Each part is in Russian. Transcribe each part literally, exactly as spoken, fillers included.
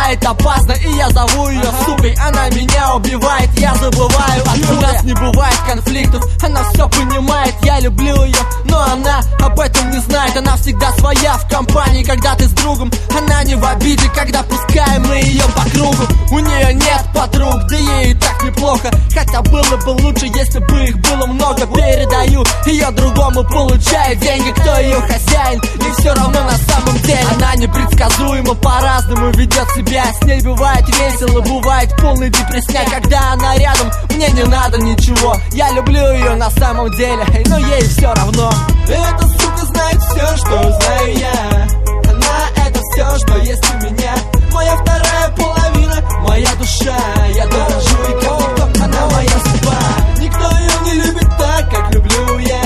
бывает опасно, и я зову ее сукой. Она меня убивает, я забываю откуда. У нас не бывает конфликтов, она все понимает. Я люблю ее, но она об этом не знает. Она всегда своя в компании, когда ты с другом. Она не в обиде, когда пускаем мы ее по кругу. У нее нет подруг, да ей и так неплохо. Хотя было бы лучше, если бы их было много. Передаю ее другому, получаю деньги. Кто ее хозяин? И все равно на самом деле она непредсказуема, по-разному ведет себя. С ней бывает весело, бывает полный депрессняк. Когда она рядом, мне не надо ничего. Я люблю ее на самом деле, но ей все равно. Эта сука знает все, что знаю я. Она это все, что есть у меня. Моя вторая половина, моя душа. Я дорожу и как никто, она моя судьба. Никто ее не любит так, как люблю я.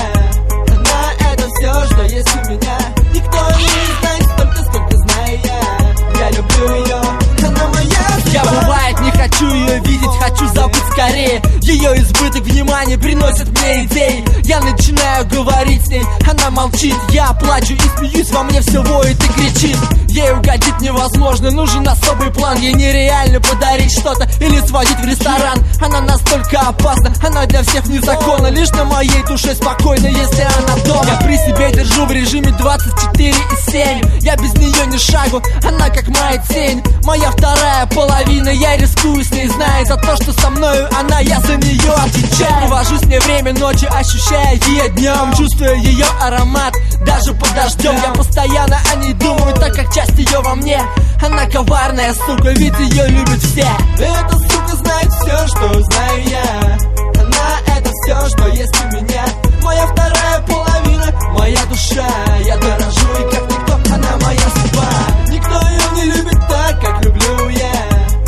Она это все, что есть у меня. Никто ее не знает столько, сколько знаю я. Я люблю ее, она моя судьба. Я бывает не хочу ее видеть, хочу забыть скорее. Ее избыток внимания приносит мне идеи. Я начинаю говорить с ней, она молчит. Я плачу и смеюсь, во мне все воет и кричит. Ей угодить невозможно, нужен особый план. Ей нереально подарить что-то или сводить в ресторан. Она настолько опасна, она для всех незаконна. Лишь на моей душе спокойно, если она дома. Я при себе держу в режиме двадцать четыре и семь. Я без нее ни шагу, она как моя тень. Моя вторая половина, я рискую с ней, зная за то, что со мною она, я за нее отвечаю. Провожу с ней время ночи, ощущая ее днем. Чувствую ее аромат, даже под дождем. Я постоянно о ней думаю, так как часть ее во мне. Она коварная сука, ведь ее любят все. Эта сука знает все, что знаю я. Она это все, что есть у меня. Моя вторая половина, моя душа. Я дорожу и как никто, она моя судьба. Никто ее не любит так, как люблю я.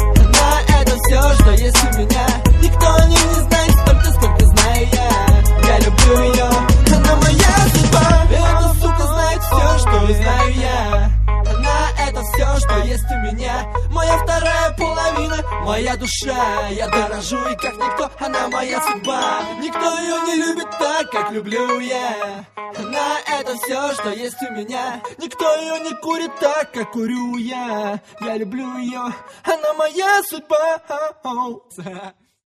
Она это все, что есть у меня. Никто о ней не знает столько, сколько знаю я. Я люблю ее, она моя судьба. Эта сука знает все, что знаю я. Она это все, что есть у меня. Моя вторая половина, моя душа. Я дорожу и как никто, она моя судьба. Никто ее не любит так, как люблю я. Она это все, что есть у меня. Никто ее не курит так, как курю я. Я люблю ее, она моя судьба.